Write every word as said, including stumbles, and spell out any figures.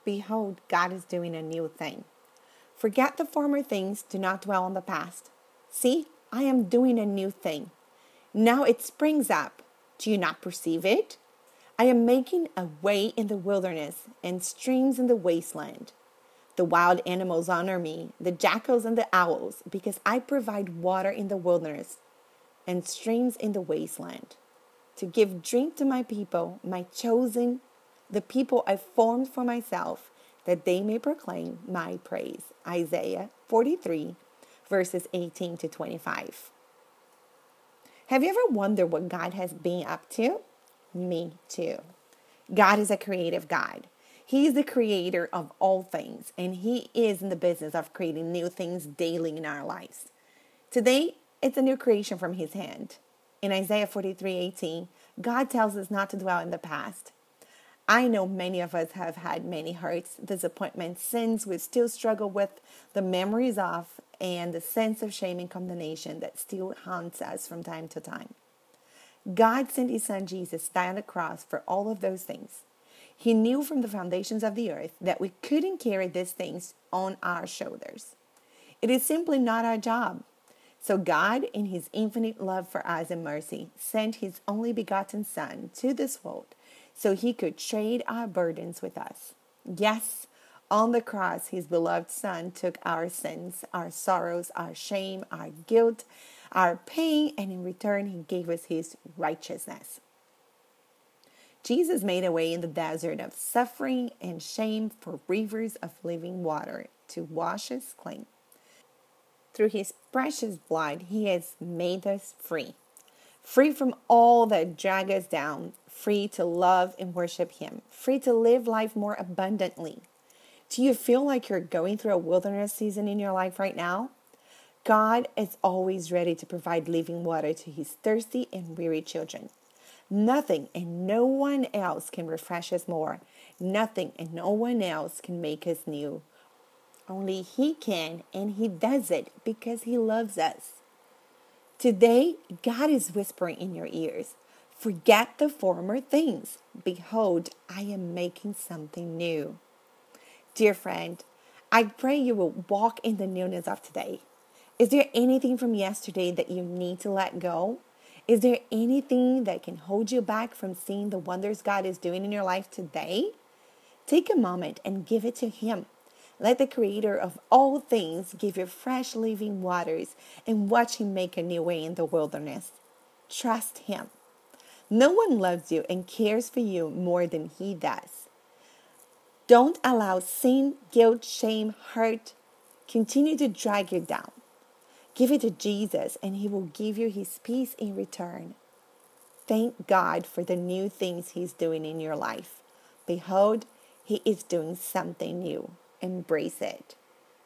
Behold, God is doing a new thing. Forget the former things, do not dwell on the past. See, I am doing a new thing. Now it springs up. Do you not perceive it? I am making a way in the wilderness and streams in the wasteland. The wild animals honor me, the jackals and the owls, because I provide water in the wilderness and streams in the wasteland, to give drink to my people, my chosen, the people I formed for myself, that they may proclaim my praise. Isaiah forty-three, verses eighteen to twenty-five. Have you ever wondered what God has been up to? Me too. God is a creative God. He is the creator of all things, and He is in the business of creating new things daily in our lives. Today, it's a new creation from His hand. In Isaiah forty-three eighteen, God tells us not to dwell in the past. I know many of us have had many hurts, disappointments, sins we still struggle with, the memories of, and the sense of shame and condemnation that still haunts us from time to time. God sent His Son Jesus to die on the cross for all of those things. He knew from the foundations of the earth that we couldn't carry these things on our shoulders. It is simply not our job. So God, in His infinite love for us and mercy, sent His only begotten Son to this world so He could trade our burdens with us. Yes, on the cross, His beloved Son took our sins, our sorrows, our shame, our guilt, our pain, and in return, He gave us His righteousness. Jesus made a way in the desert of suffering and shame for rivers of living water to wash us clean. Through His precious blood, He has made us free. Free from all that drag us down. Free to love and worship Him. Free to live life more abundantly. Do you feel like you're going through a wilderness season in your life right now? God is always ready to provide living water to His thirsty and weary children. Nothing and no one else can refresh us more. Nothing and no one else can make us new. Only He can, and He does it because He loves us. Today, God is whispering in your ears, forget the former things. Behold, I am making something new. Dear friend, I pray you will walk in the newness of today. Is there anything from yesterday that you need to let go? Is there anything that can hold you back from seeing the wonders God is doing in your life today? Take a moment and give it to Him. Let the Creator of all things give you fresh living waters and watch Him make a new way in the wilderness. Trust Him. No one loves you and cares for you more than He does. Don't allow sin, guilt, shame, hurt continue to drag you down. Give it to Jesus and He will give you His peace in return. Thank God for the new things He's doing in your life. Behold, He is doing something new. Embrace it.